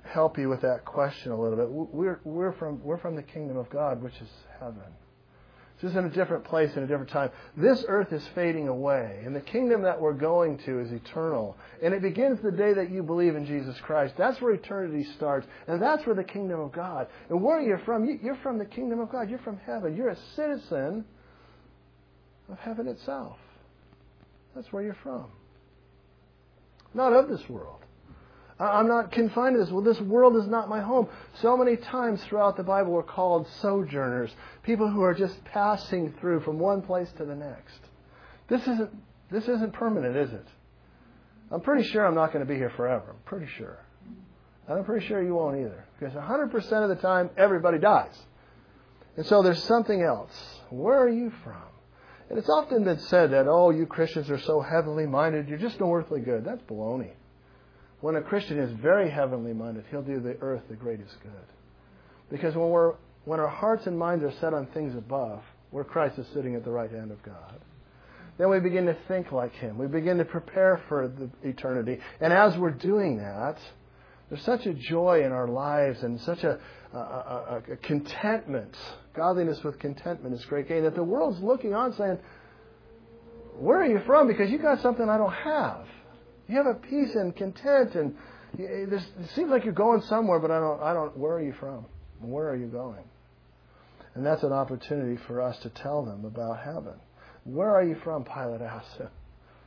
help you with that question a little bit. We're we're from we're from the kingdom of God, which is heaven. It's just in a different place in a different time. This earth is fading away, and the kingdom that we're going to is eternal. And it begins the day that you believe in Jesus Christ. That's where eternity starts, and that's where the kingdom of God. And where you're from, you're from the kingdom of God. You're from heaven. You're a citizen of heaven itself. That's where you're from. Not of this world. I'm not confined to this. Well, this world is not my home. So many times throughout the Bible we're called sojourners, people who are just passing through from one place to the next. This isn't this isn't permanent, is it? I'm pretty sure I'm not going to be here forever. I'm pretty sure. And I'm pretty sure you won't either. Because one hundred percent of the time, everybody dies. And so there's something else. Where are you from? And it's often been said that, oh, you Christians are so heavenly minded, you're just no earthly good. That's baloney. When a Christian is very heavenly minded, he'll do the earth the greatest good. Because when we're when our hearts and minds are set on things above, where Christ is sitting at the right hand of God, then we begin to think like Him. We begin to prepare for the eternity. And as we're doing that, there's such a joy in our lives and such a, a, a, a contentment. Godliness with contentment is great gain. That the world's looking on saying, where are you from? Because you got something I don't have. You have a peace and content, and it seems like you're going somewhere, but I don't. I don't. Where are you from? Where are you going? And that's an opportunity for us to tell them about heaven. Where are you from? Pilate asked him.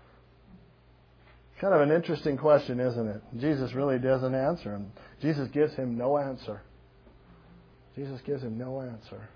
Kind of an interesting question, isn't it? Jesus really doesn't answer him. Jesus gives him no answer. Jesus gives him no answer.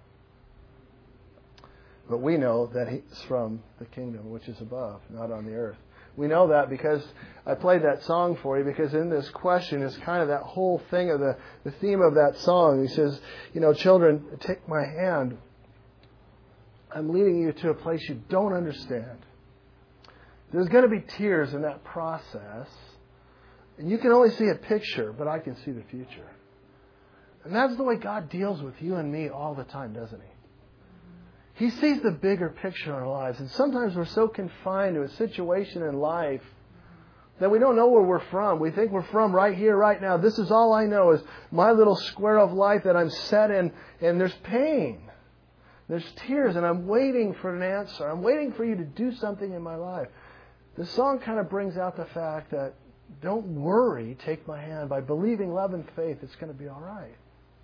But we know that he's from the kingdom which is above, not on the earth. We know that because I played that song for you, because in this question is kind of that whole thing of the, the theme of that song. He says, you know, children, take my hand. I'm leading you to a place you don't understand. There's going to be tears in that process. And you can only see a picture, but I can see the future. And that's the way God deals with you and me all the time, doesn't He? He sees the bigger picture in our lives. And sometimes we're so confined to a situation in life that we don't know where we're from. We think we're from right here, right now. This is all I know is my little square of life that I'm set in. And there's pain. There's tears. And I'm waiting for an answer. I'm waiting for you to do something in my life. The song kind of brings out the fact that don't worry, take my hand. By believing, love, and faith, it's going to be all right.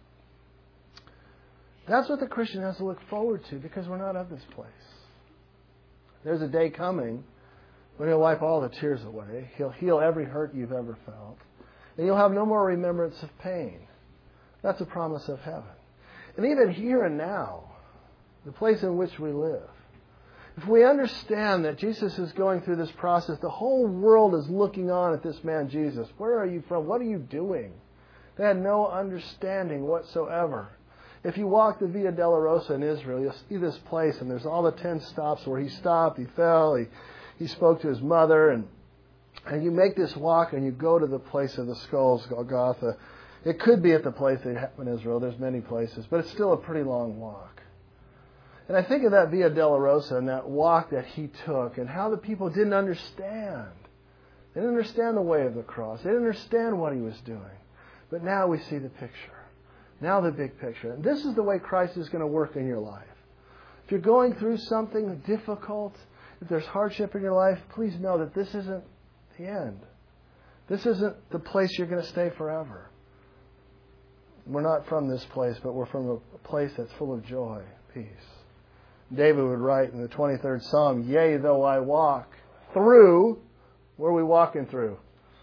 That's what the Christian has to look forward to, because we're not of this place. There's a day coming when He'll wipe all the tears away. He'll heal every hurt you've ever felt. And you'll have no more remembrance of pain. That's a promise of heaven. And even here and now, the place in which we live, if we understand that Jesus is going through this process, the whole world is looking on at this man Jesus. Where are you from? What are you doing? They had no understanding whatsoever. If you walk the Via Dolorosa in Israel, you'll see this place, and there's all the ten stops where he stopped, he fell, he, he spoke to his mother, and and you make this walk and you go to the place of the skulls, Golgotha. It could be at the place that happened in Israel. There's many places, but it's still a pretty long walk. And I think of that Via Dolorosa and that walk that he took and how the people didn't understand. They didn't understand the way of the cross. They didn't understand what he was doing. But now we see the picture. Now the big picture. And this is the way Christ is going to work in your life. If you're going through something difficult, if there's hardship in your life, please know that this isn't the end. This isn't the place you're going to stay forever. We're not from this place, but we're from a place that's full of joy, peace. David would write in the twenty-third Psalm, yea, though I walk through, where are we walking through?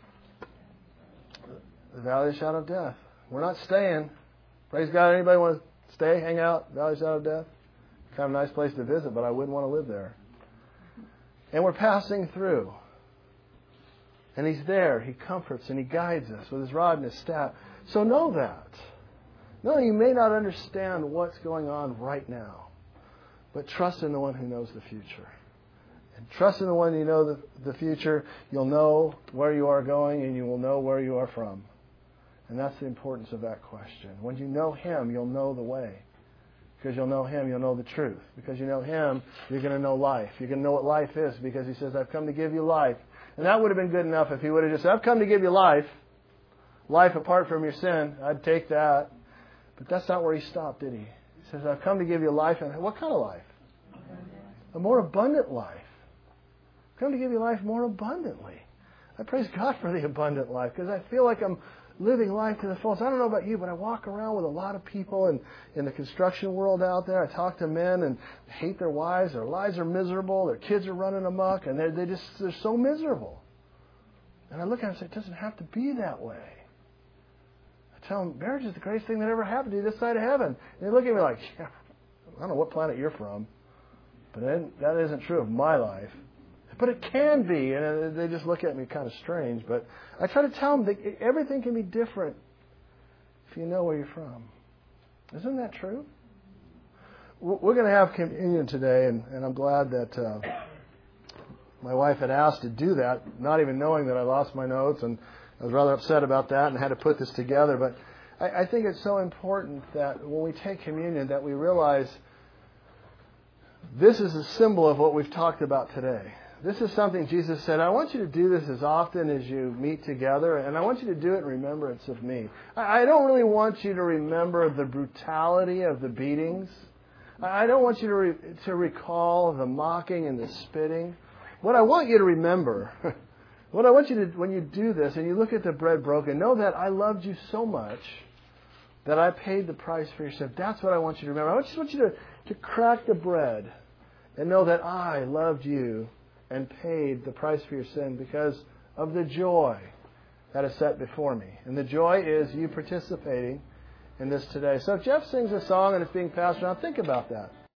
The valley of the shadow of death. We're not staying. Praise God. Anybody want to stay, hang out, valley of the shadow of death? Kind of a nice place to visit, but I wouldn't want to live there. And we're passing through. And He's there. He comforts and He guides us with His rod and His staff. So know that. No, you may not understand what's going on right now, but trust in the one who knows the future. And trust in the one who knows the, the future. You'll know where you are going and you will know where you are from. And that's the importance of that question. When you know Him, you'll know the way. Because you'll know Him, you'll know the truth. Because you know Him, you're going to know life. You're going to know what life is, because He says, I've come to give you life. And that would have been good enough if He would have just said, I've come to give you life. life apart from your sin, I'd take that. But that's not where he stopped, did he? He says, I've come to give you life. And what kind of life? A more abundant life. I've come to give you life more abundantly. I praise God for the abundant life because I feel like I'm living life to the fullest. I don't know about you, but I walk around with a lot of people in, in the construction world out there. I talk to men and hate their wives. Their lives are miserable. Their kids are running amok, and they're, they just, they're so miserable. And I look at them and say, it doesn't have to be that way. I tell them, marriage is the greatest thing that ever happened to you this side of heaven. And they look at me like, yeah, I don't know what planet you're from, but that isn't true of my life. But it can be, and they just look at me kind of strange. But I try to tell them that everything can be different if you know where you're from. Isn't that true? We're going to have communion today, and, and I'm glad that uh, my wife had asked to do that, not even knowing that I lost my notes, and I was rather upset about that and had to put this together. But I, I think it's so important that when we take communion that we realize this is a symbol of what we've talked about today. This is something Jesus said, I want you to do this as often as you meet together, and I want you to do it in remembrance of me. I don't really want you to remember the brutality of the beatings. I don't want you to re- to recall the mocking and the spitting. What I want you to remember, what I want you to, when you do this and you look at the bread broken, know that I loved you so much that I paid the price for your sin. That's what I want you to remember. I just want you to, to crack the bread and know that I loved you and paid the price for your sin because of the joy that is set before me. And the joy is you participating in this today. So if Jeff sings a song and it's being passed around, think about that.